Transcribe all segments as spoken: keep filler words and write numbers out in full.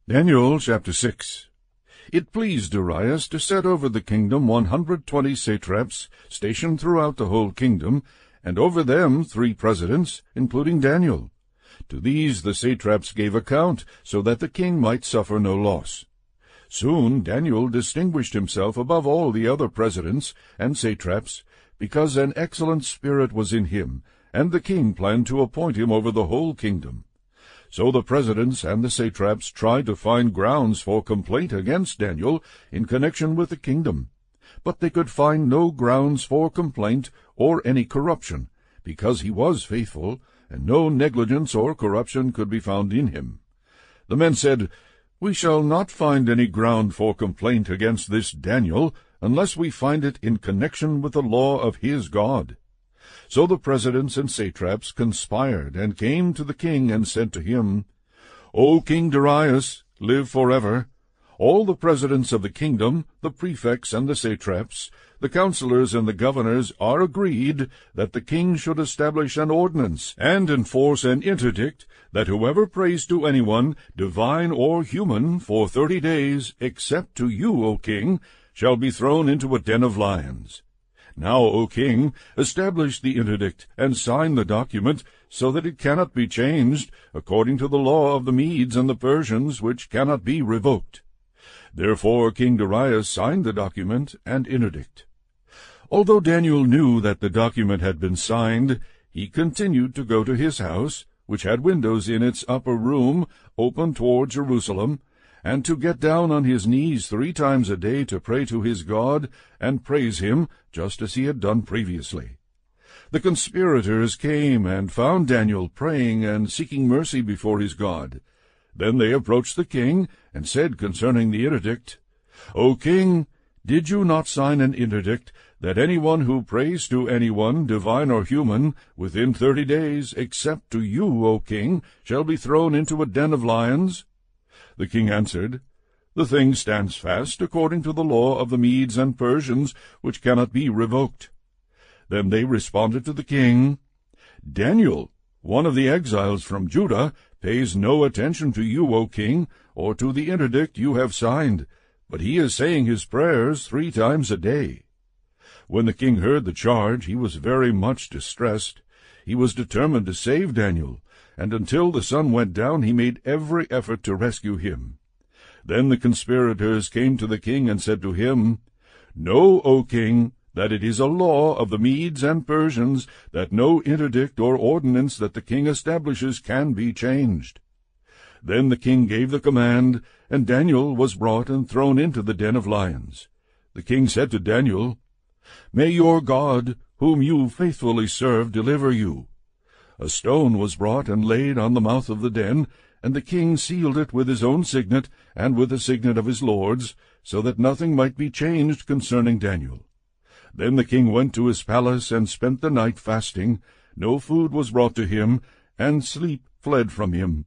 Daniel chapter six. It pleased Darius to set over the kingdom one hundred twenty satraps, stationed throughout the whole kingdom, and over them three presidents, including Daniel. To these the satraps gave account, so that the king might suffer no loss. Soon Daniel distinguished himself above all the other presidents and satraps, because an excellent spirit was in him, and the king planned to appoint him over the whole kingdom. So the presidents and the satraps tried to find grounds for complaint against Daniel in connection with the kingdom. But they could find no grounds for complaint or any corruption, because he was faithful, and no negligence or corruption could be found in him. The men said, "We shall not find any ground for complaint against this Daniel, unless we find it in connection with the law of his God." So the presidents and satraps conspired, and came to the king, and said to him, "O King Darius, live forever. All the presidents of the kingdom, the prefects and the satraps, the counselors and the governors, are agreed that the king should establish an ordinance, and enforce an interdict, that whoever prays to anyone, divine or human, for thirty days, except to you, O king, shall be thrown into a den of lions. Now, O king, establish the interdict, and sign the document, so that it cannot be changed, according to the law of the Medes and the Persians, which cannot be revoked." Therefore King Darius signed the document and interdict. Although Daniel knew that the document had been signed, he continued to go to his house, which had windows in its upper room, open toward Jerusalem, and to get down on his knees three times a day to pray to his God and praise him, just as he had done previously. The conspirators came and found Daniel praying and seeking mercy before his God. Then they approached the king and said concerning the interdict, "O king, did you not sign an interdict that anyone who prays to anyone, divine or human, within thirty days, except to you, O king, shall be thrown into a den of lions?" The king answered, "The thing stands fast according to the law of the Medes and Persians, which cannot be revoked." Then they responded to the king, "Daniel, one of the exiles from Judah, pays no attention to you, O king, or to the interdict you have signed, but he is saying his prayers three times a day." When the king heard the charge, he was very much distressed. He was determined to save Daniel, and until the sun went down he made every effort to rescue him. Then the conspirators came to the king and said to him, "Know, O king, that it is a law of the Medes and Persians that no interdict or ordinance that the king establishes can be changed." Then the king gave the command, and Daniel was brought and thrown into the den of lions. The king said to Daniel, "May your God, whom you faithfully serve, deliver you." A stone was brought and laid on the mouth of the den, and the king sealed it with his own signet and with the signet of his lords, so that nothing might be changed concerning Daniel. Then the king went to his palace and spent the night fasting. No food was brought to him, and sleep fled from him.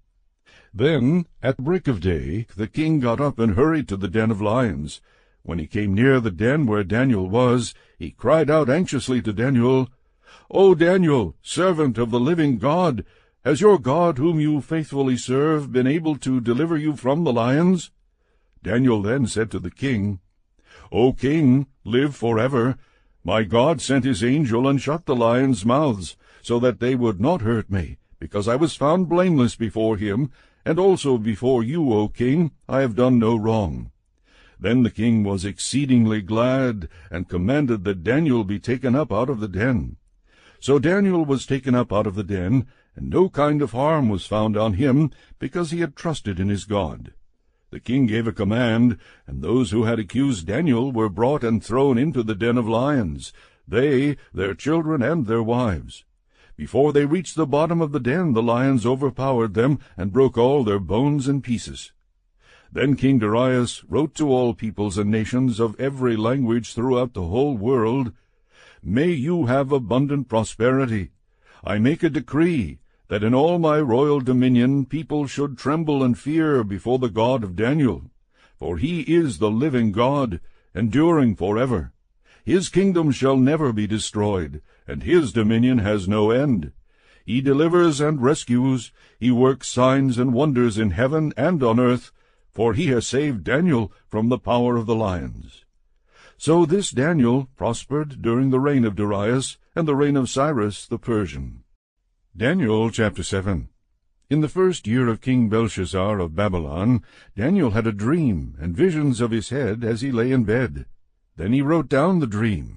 Then, at break of day, the king got up and hurried to the den of lions. When he came near the den where Daniel was, he cried out anxiously to Daniel, "O Daniel, servant of the living God, has your God, whom you faithfully serve, been able to deliver you from the lions?" Daniel then said to the king, "O king, live forever. My God sent his angel and shut the lions' mouths, so that they would not hurt me, because I was found blameless before him, and also before you, O king, I have done no wrong." Then the king was exceedingly glad, and commanded that Daniel be taken up out of the den. So Daniel was taken up out of the den, and no kind of harm was found on him, because he had trusted in his God. The king gave a command, and those who had accused Daniel were brought and thrown into the den of lions, they, their children, and their wives. Before they reached the bottom of the den, the lions overpowered them, and broke all their bones in pieces. Then King Darius wrote to all peoples and nations of every language throughout the whole world, "May you have abundant prosperity. I make a decree that in all my royal dominion people should tremble and fear before the God of Daniel, for he is the living God, enduring forever. His kingdom shall never be destroyed, and his dominion has no end. He delivers and rescues, he works signs and wonders in heaven and on earth, for he has saved Daniel from the power of the lions. So this Daniel prospered during the reign of Darius and the reign of Cyrus the Persian. Daniel chapter seven. In the first year of King Belshazzar of Babylon, Daniel had a dream and visions of his head as he lay in bed. Then he wrote down the dream.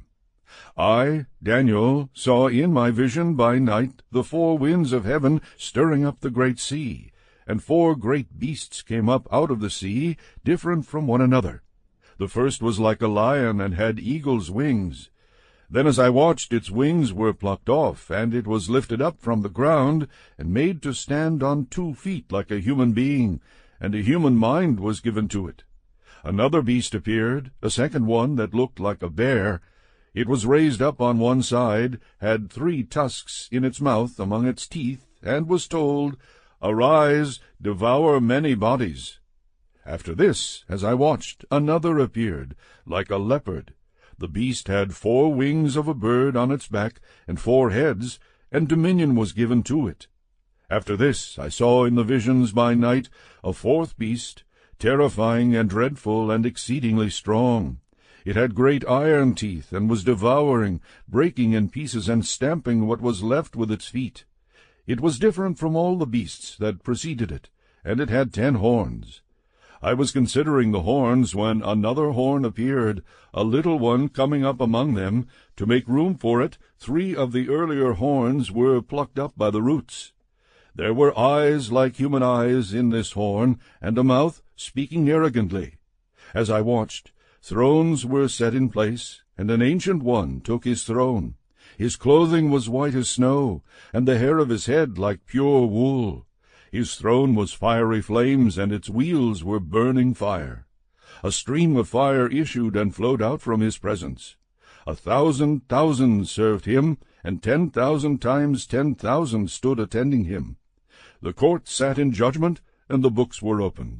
I, Daniel, saw in my vision by night the four winds of heaven stirring up the great sea, and four great beasts came up out of the sea, different from one another. The first was like a lion, and had eagle's wings. Then as I watched, its wings were plucked off, and it was lifted up from the ground, and made to stand on two feet like a human being, and a human mind was given to it. Another beast appeared, a second one that looked like a bear. It was raised up on one side, had three tusks in its mouth among its teeth, and was told, Arise, devour many bodies. After this, as I watched, another appeared, like a leopard. The beast had four wings of a bird on its back, and four heads, and dominion was given to it. After this I saw in the visions by night a fourth beast, terrifying and dreadful and exceedingly strong. It had great iron teeth, and was devouring, breaking in pieces, and stamping what was left with its feet. It was different from all the beasts that preceded it, and it had ten horns. I was considering the horns when another horn appeared, a little one coming up among them. To make room for it, three of the earlier horns were plucked up by the roots. There were eyes like human eyes in this horn, and a mouth speaking arrogantly. As I watched, thrones were set in place, and an ancient one took his throne. His clothing was white as snow, and the hair of his head like pure wool. His throne was fiery flames, and its wheels were burning fire. A stream of fire issued and flowed out from his presence. A thousand thousand served him, and ten thousand times ten thousand stood attending him. The court sat in judgment, and the books were opened.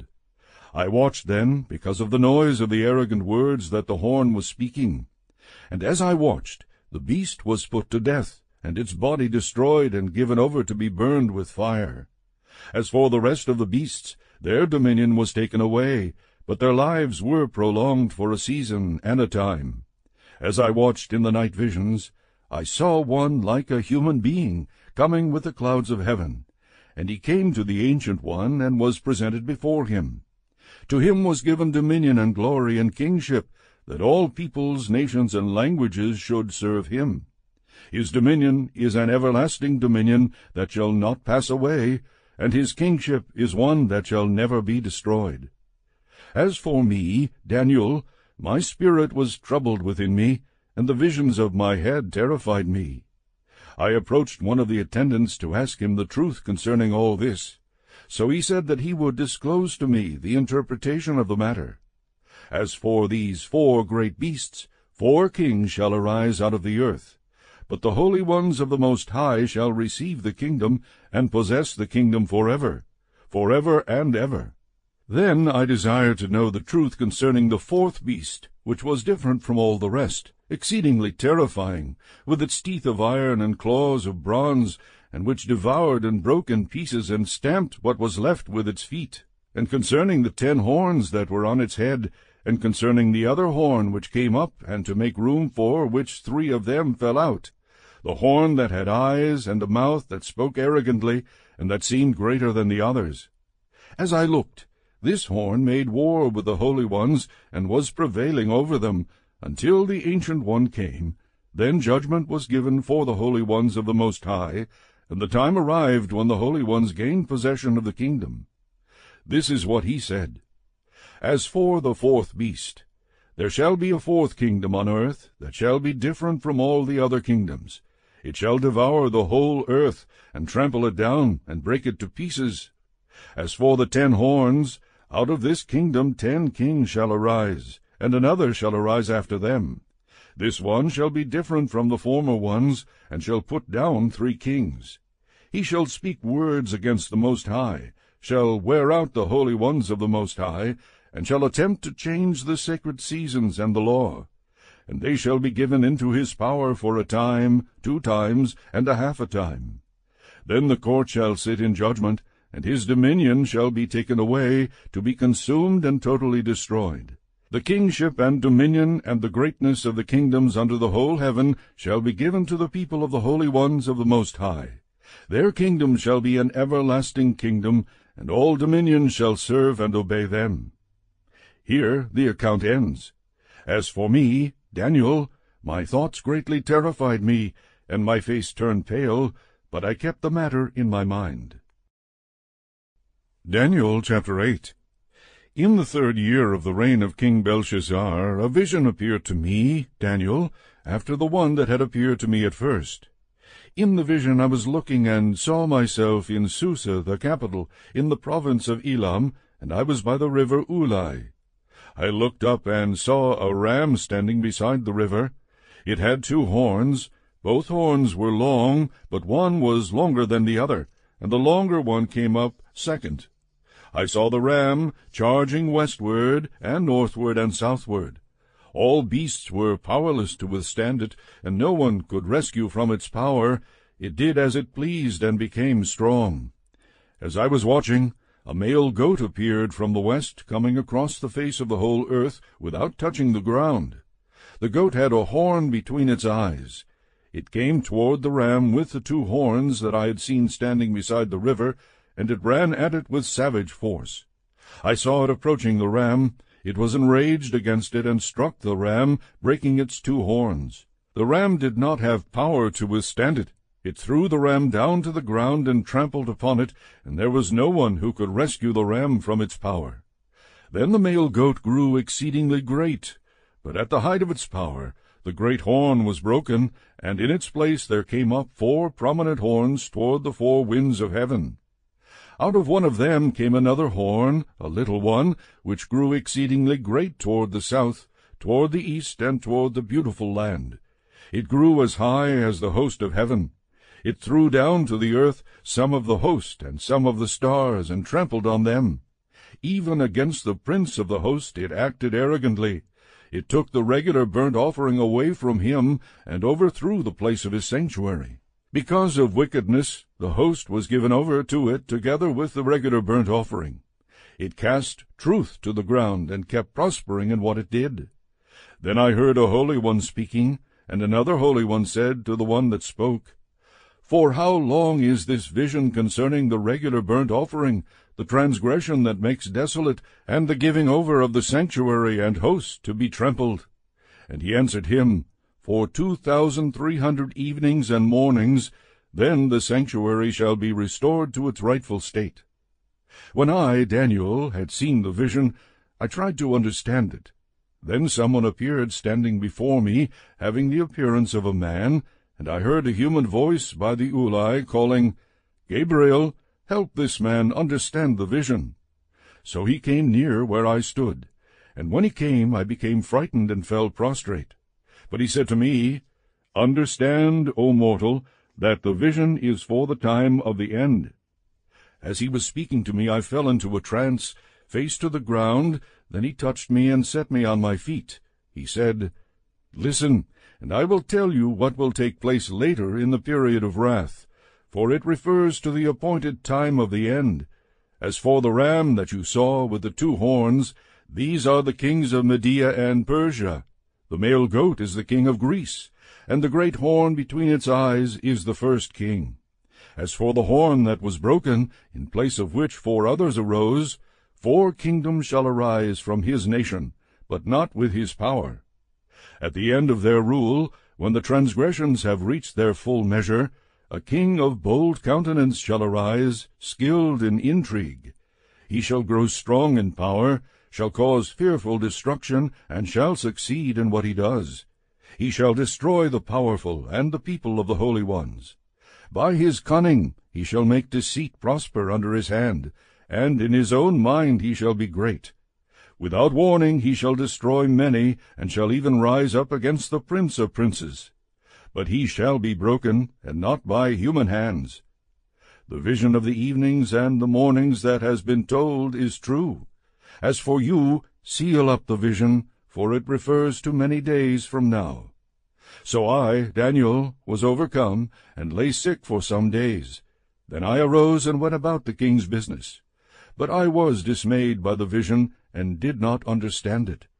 I watched then, because of the noise of the arrogant words that the horn was speaking. And as I watched, the beast was put to death, and its body destroyed and given over to be burned with fire. As for the rest of the beasts, their dominion was taken away, but their lives were prolonged for a season and a time. As I watched in the night visions, I saw one like a human being coming with the clouds of heaven, and he came to the Ancient One and was presented before him. To him was given dominion and glory and kingship, that all peoples, nations, and languages should serve him. His dominion is an everlasting dominion that shall not pass away, and his kingship is one that shall never be destroyed. As for me, Daniel, my spirit was troubled within me, and the visions of my head terrified me. I approached one of the attendants to ask him the truth concerning all this. So he said that he would disclose to me the interpretation of the matter. As for these four great beasts, four kings shall arise out of the earth. But the holy ones of the Most High shall receive the kingdom, and possess the kingdom forever, forever and ever. Then I desired to know the truth concerning the fourth beast, which was different from all the rest, exceedingly terrifying, with its teeth of iron and claws of bronze, and which devoured and broke in pieces and stamped what was left with its feet, and concerning the ten horns that were on its head, and concerning the other horn which came up, and to make room for which three of them fell out, the horn that had eyes and a mouth that spoke arrogantly, and that seemed greater than the others. As I looked, this horn made war with the holy ones, and was prevailing over them, until the Ancient One came. Then judgment was given for the holy ones of the Most High, and the time arrived when the holy ones gained possession of the kingdom. This is what he said. As for the fourth beast, there shall be a fourth kingdom on earth, that shall be different from all the other kingdoms. It shall devour the whole earth, and trample it down, and break it to pieces. As for the ten horns, out of this kingdom ten kings shall arise, and another shall arise after them. This one shall be different from the former ones, and shall put down three kings. He shall speak words against the Most High, shall wear out the holy ones of the Most High, and shall attempt to change the sacred seasons and the law. And they shall be given into his power for a time, two times, and a half a time. Then the court shall sit in judgment, and his dominion shall be taken away, to be consumed and totally destroyed. The kingship and dominion and the greatness of the kingdoms under the whole heaven shall be given to the people of the holy ones of the Most High. Their kingdom shall be an everlasting kingdom, and all dominions shall serve and obey them. Here the account ends. As for me, Daniel, my thoughts greatly terrified me, and my face turned pale, but I kept the matter in my mind. Daniel chapter eight. In the third year of the reign of King Belshazzar, a vision appeared to me, Daniel, after the one that had appeared to me at first. In the vision I was looking, and saw myself in Susa, the capital, in the province of Elam, and I was by the river Ulai. I looked up and saw a ram standing beside the river. It had two horns. Both horns were long, but one was longer than the other, and the longer one came up second. I saw the ram charging westward and northward and southward. All beasts were powerless to withstand it, and no one could rescue from its power. It did as it pleased and became strong. As I was watching, a male goat appeared from the west, coming across the face of the whole earth without touching the ground. The goat had a horn between its eyes. It came toward the ram with the two horns that I had seen standing beside the river, and it ran at it with savage force. I saw it approaching the ram. It was enraged against it and struck the ram, breaking its two horns. The ram did not have power to withstand it. It threw the ram down to the ground and trampled upon it, and there was no one who could rescue the ram from its power. Then the male goat grew exceedingly great, but at the height of its power the great horn was broken, and in its place there came up four prominent horns toward the four winds of heaven. Out of one of them came another horn, a little one, which grew exceedingly great toward the south, toward the east, and toward the beautiful land. It grew as high as the host of heaven. It threw down to the earth some of the host and some of the stars, and trampled on them. Even against the prince of the host it acted arrogantly. It took the regular burnt offering away from him, and overthrew the place of his sanctuary. Because of wickedness, the host was given over to it together with the regular burnt offering. It cast truth to the ground, and kept prospering in what it did. Then I heard a holy one speaking, and another holy one said to the one that spoke, For how long is this vision concerning the regular burnt offering, the transgression that makes desolate, and the giving over of the sanctuary and host to be trampled? And he answered him, For two thousand three hundred evenings and mornings, then the sanctuary shall be restored to its rightful state. When I, Daniel, had seen the vision, I tried to understand it. Then someone appeared standing before me, having the appearance of a man, and I heard a human voice by the Ulai calling, Gabriel, help this man understand the vision. So he came near where I stood, and when he came I became frightened and fell prostrate. But he said to me, Understand, O mortal, that the vision is for the time of the end. As he was speaking to me, I fell into a trance, face to the ground. Then he touched me and set me on my feet. He said, Listen, and I will tell you what will take place later in the period of wrath, for it refers to the appointed time of the end. As for the ram that you saw with the two horns, these are the kings of Media and Persia. The male goat is the king of Greece, and the great horn between its eyes is the first king. As for the horn that was broken, in place of which four others arose, four kingdoms shall arise from his nation, but not with his power. At the end of their rule, when the transgressions have reached their full measure, a king of bold countenance shall arise, skilled in intrigue. He shall grow strong in power, shall cause fearful destruction, and shall succeed in what he does. He shall destroy the powerful and the people of the holy ones. By his cunning he shall make deceit prosper under his hand, and in his own mind he shall be great. Without warning he shall destroy many, and shall even rise up against the prince of princes. But he shall be broken, and not by human hands. The vision of the evenings and the mornings that has been told is true. As for you, seal up the vision, for it refers to many days from now. So I, Daniel, was overcome, and lay sick for some days. Then I arose and went about the king's business. But I was dismayed by the vision, and did not understand it.